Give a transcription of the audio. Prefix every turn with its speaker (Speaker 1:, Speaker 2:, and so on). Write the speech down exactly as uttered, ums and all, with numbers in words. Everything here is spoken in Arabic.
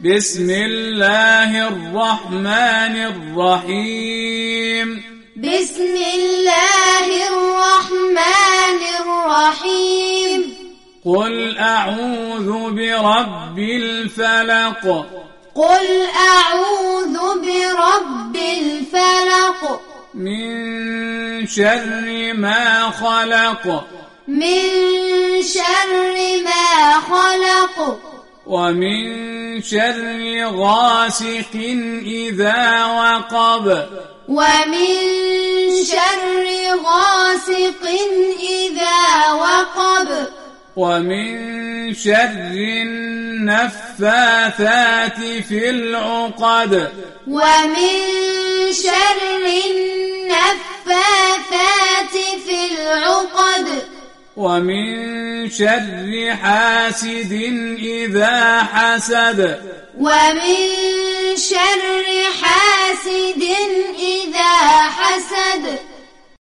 Speaker 1: بسم الله الرحمن الرحيم
Speaker 2: بسم الله الرحمن الرحيم
Speaker 1: قل أعوذ برب الفلق
Speaker 2: قل أعوذ برب الفلق
Speaker 1: من شر ما خلق
Speaker 2: من شر ما خلق
Speaker 1: ومن شر غاسق إذا وقب
Speaker 2: ومن شر غاسق إذا وقب
Speaker 1: ومن شر النفاثات في العقد
Speaker 2: ومن شر النفاثات في العقد
Speaker 1: ومن شر حاسد إذا حسد
Speaker 2: ومن شر